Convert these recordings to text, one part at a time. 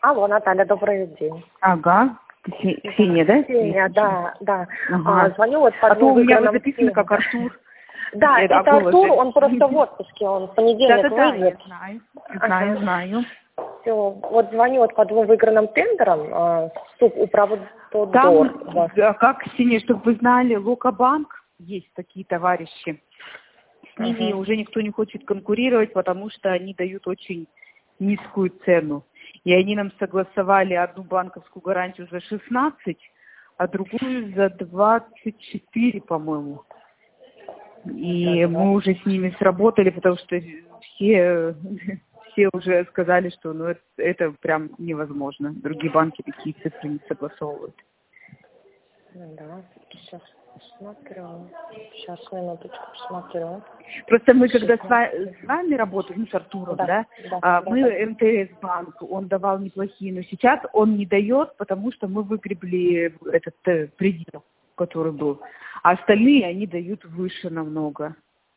Алло, Наталья, добрый день. Ага. Ксения, да? Ксения, да. Ага. Звоню вот по А то у меня выигранным вот записано темам. как Артур. Да, это Артур, он просто в отпуске, он в понедельник выйдет. Я знаю. Все, вот звоню вот по 2 выигранным тендерам, субуправдодор. Там, как, Ксения, чтобы вы знали, Локобанк, есть такие товарищи. С ними уже никто не хочет конкурировать, потому что они дают очень низкую цену. И они нам согласовали одну банковскую гарантию за 16, а другую за 24, по-моему. И мы уже с ними сработали, потому что все уже сказали, что это прям невозможно. Другие банки такие цифры не согласовывают. Да, сейчас смотрю. Сейчас, минуточку, посмотрю. Просто мы когда с вами работали, с Артуром, Да. мы МТС банк, он давал неплохие, но сейчас он не дает, потому что мы выгребли этот предел, который был. А остальные они дают выше намного.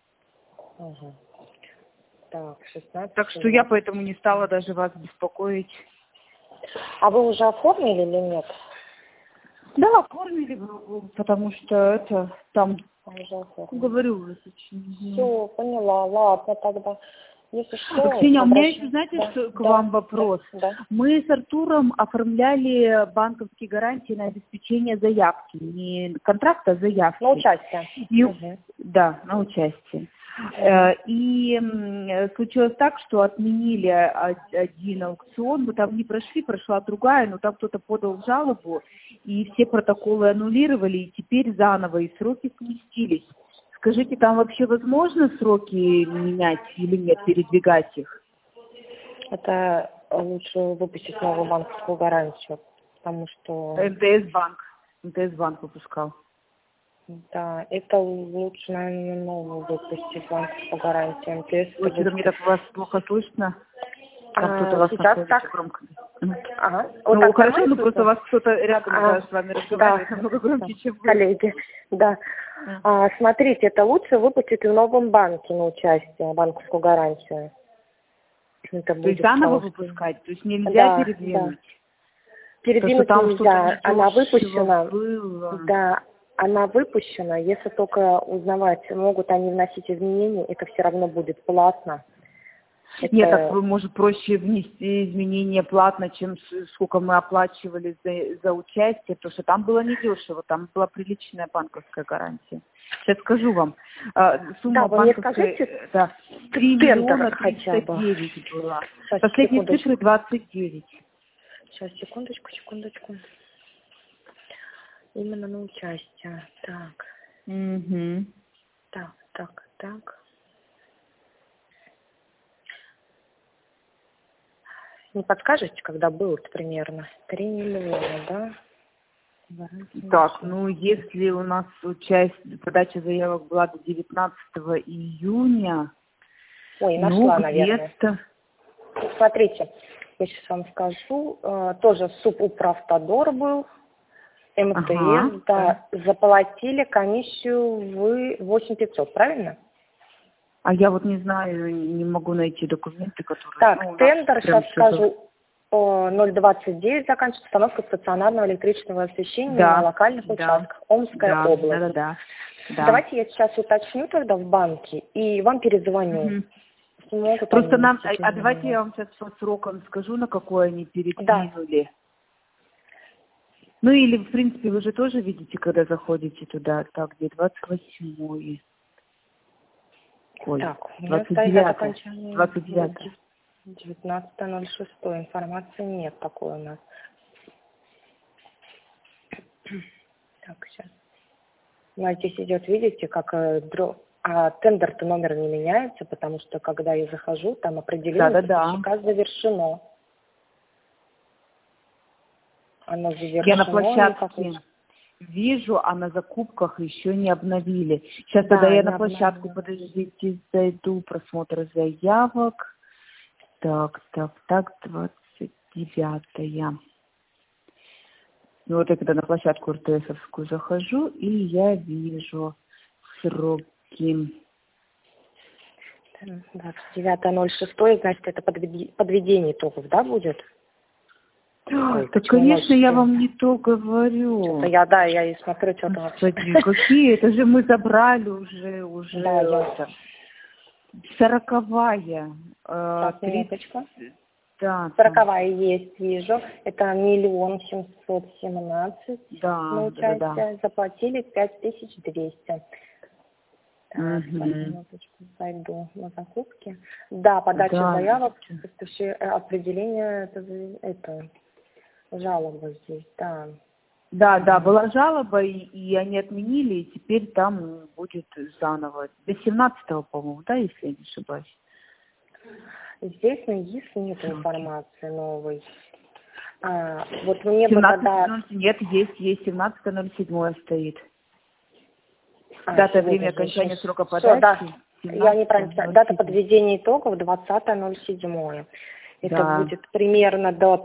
Так, 16. Так что я поэтому не стала даже вас беспокоить. А вы уже оформили или нет? Да, оформили, потому что это там, говорю уже. Все, поняла, ладно тогда. Если что, Ксения, у меня еще, знаете, что к вам вопрос? Да. Мы с Артуром оформляли банковские гарантии на обеспечение заявки. Не контракта, а заявки. На участие. Да, на участие. И случилось так, что отменили один аукцион, мы там не прошли, прошла другая, но там кто-то подал жалобу, и все протоколы аннулировали, и теперь заново, и сроки сместились. Скажите, там вообще возможно сроки менять или нет, передвигать их? Это лучше выпустить новую банковскую гарантию, потому что... МТС банк выпускал. Да, это лучше, наверное, новую выпустить банковскую гарантию. МТС... Ой, что-то мне так вас плохо слышно. Там кто-то вас сейчас так громко. Ага. Вот так хорошо, просто у вас кто-то рядом с вами разговаривает, да, намного громче, чем вы. Коллеги, да. Смотрите, это лучше выпустить в новом банке на участие, банковскую гарантию. Это То есть заново выпускать? То есть нельзя передвинуть? Передвинуть там нельзя, она выпущена. Было. Да, она выпущена, если только узнавать, могут они вносить изменения, это все равно будет платно. Нет, так вы, может, проще внести изменения платно, чем сколько мы оплачивали за участие, потому что там было недешево, там была приличная банковская гарантия. Сейчас скажу вам. Сумма банковской, 3 миллиона 309 была. Последние цифры 29. Сейчас, секундочку. Именно на участие. Так. Угу. Так. Не подскажете, когда было примерно? 3 миллиона, да? Так, если у нас подача заявок была до 19 июня, нашла, наверное. Смотрите, я сейчас вам скажу, тоже субуправдодор был, МТС, заплатили комиссию вы 8500, правильно? А я вот не знаю, не могу найти документы, которые... Так, тендер, сейчас скажу, 029 заканчивается установка стационарного электрического освещения на локальных участках. Омская область. Да. Давайте я сейчас уточню тогда в банке и вам перезвоню. Просто нам... давайте я вам сейчас по срокам скажу, на какой они передвинули. Или, в принципе, вы же тоже видите, когда заходите туда. Так, где 28-й. Так, 29. 19.06. Информации нет такой у нас. Так, сейчас. Здесь идет, видите, как тендер-то номер не меняется, потому что когда я захожу, там определение поставщика завершено. Оно завершено. Я на площадке вижу, а на закупках еще не обновили. Сейчас тогда я на площадку, подождите, зайду, просмотр заявок. Так, 29-я. Вот я когда на площадку РТСовскую захожу, и я вижу сроки. 29.06, значит, это подведение итогов, да, будет? Ой, так, конечно, я вам не то говорю. Я и смотрю, что там вообще. Какие? Это же мы забрали уже. Да, я... 40-я. Сейчас, минуточку. Да. 40-я есть, вижу. Это 1 717 на участие. Да. Заплатили 5200. Так, минуточку, зайду на закупки. Да, подача заявок, определение, это жалоба здесь, да. Да, была жалоба, и они отменили, и теперь там будет заново. До 17-го, по-моему, да, если я не ошибаюсь? Здесь на ГИС нет информации новой. Вот мне бы тогда... Нет, есть 17.07 стоит. Дата, время окончания срока подачи. Да. Я неправильно. Дата подведения итогов 20.07. Это будет примерно до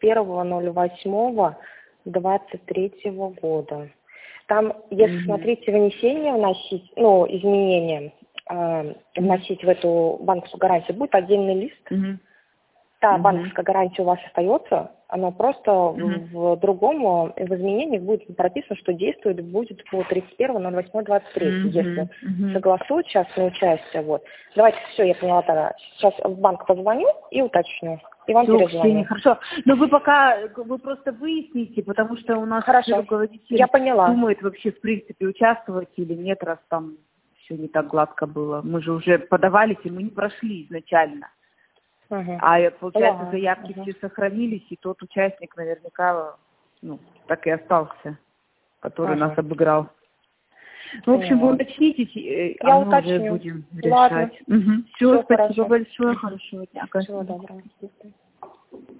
31.08.23 года. Там, если смотрите, внесение вносить, изменения вносить в эту банковскую гарантию, будет отдельный лист. Та банковская гарантия у вас остается, она просто в другом, в изменениях будет прописано, что действует будет по 31.08.23, если согласуют сейчас на участие. Вот. Давайте, все, я поняла тогда. Сейчас в банк позвоню и уточню. И вам перезвоню. Хорошо. Но вы просто выясните, потому что у нас руководитель думает вообще в принципе участвовать или нет, раз там все не так гладко было. Мы же уже подавались, и мы не прошли изначально. А получается, заявки все сохранились, и тот участник наверняка так и остался, который нас обыграл. В общем, вы уточните, я уточню. Уже будем решать. Все, спасибо большое, хорошего дня. Всего доброго.